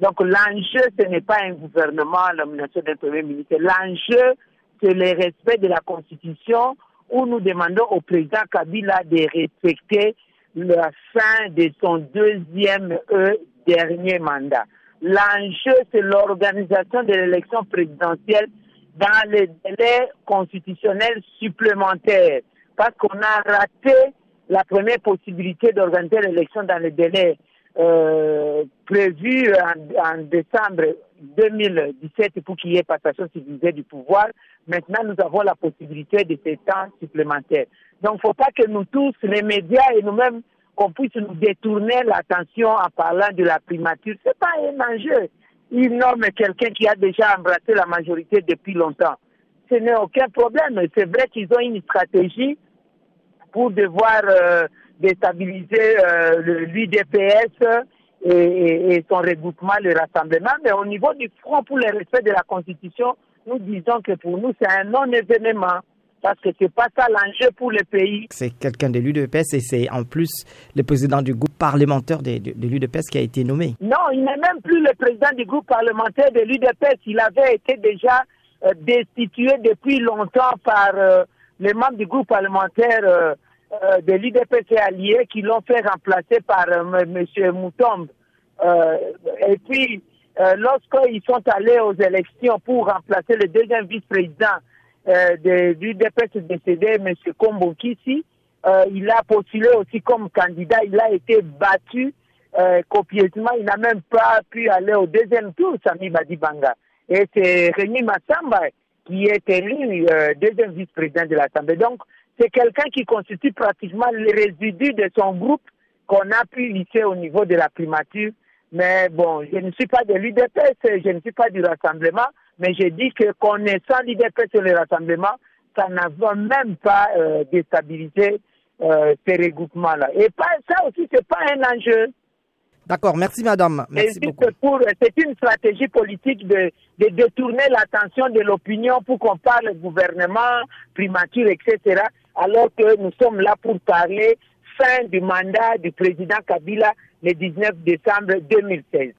Donc l'enjeu, ce n'est pas un gouvernement, la nomination d'un Premier ministre. L'enjeu, c'est le respect de la Constitution, où nous demandons au président Kabila de respecter la fin de son deuxième dernier mandat. L'enjeu, c'est l'organisation de l'élection présidentielle dans les délais constitutionnels supplémentaires, parce qu'on a raté la première possibilité d'organiser l'élection dans les délais prévus en décembre 2017 pour qu'il y ait passation civilisée du pouvoir. Maintenant, nous avons la possibilité de ces temps supplémentaires. Donc, il ne faut pas que nous tous, les médias et nous-mêmes, qu'on puisse nous détourner l'attention en parlant de la primature. Ce n'est pas un enjeu. Ils nomment quelqu'un qui a déjà embrassé la majorité depuis longtemps. Ce n'est aucun problème. C'est vrai qu'ils ont une stratégie pour devoir déstabiliser l'UDPS et son regroupement, le rassemblement. Mais au niveau du Front pour le respect de la Constitution, nous disons que pour nous, c'est un non-événement. Parce que ce n'est pas ça l'enjeu pour le pays. C'est quelqu'un de l'UDPS et c'est en plus le président du groupe parlementaire de l'UDPS qui a été nommé. Non, il n'est même plus le président du groupe parlementaire de l'UDPS. Il avait été déjà destitué depuis longtemps par les membres du groupe parlementaire de l'UDPS et alliés qui l'ont fait remplacer par M. Moutombe. Et puis, lorsqu'ils sont allés aux élections pour remplacer le deuxième vice-président de l'UDPS décédé, M. Kombo Kissi, il a postulé aussi comme candidat. Il a été battu copieusement. Il n'a même pas pu aller au deuxième tour, Sami Badibanga. Et c'est Rémi Massamba qui est élu deuxième vice-président de l'Assemblée. Donc, c'est quelqu'un qui constitue pratiquement le résidu de son groupe qu'on a pu lisser au niveau de la primature. Mais bon, je ne suis pas de l'UDPS, je ne suis pas du Rassemblement, mais je dis que connaissant l'UDPS et le Rassemblement, ça n'a même pas déstabilisé ces regroupements-là. Et ça aussi, c'est pas un enjeu. D'accord, merci madame. Merci beaucoup. C'est une stratégie politique de détourner l'attention de l'opinion pour qu'on parle gouvernement, primature, etc. Alors que nous sommes là pour parler fin du mandat du président Kabila le 19 décembre 2016.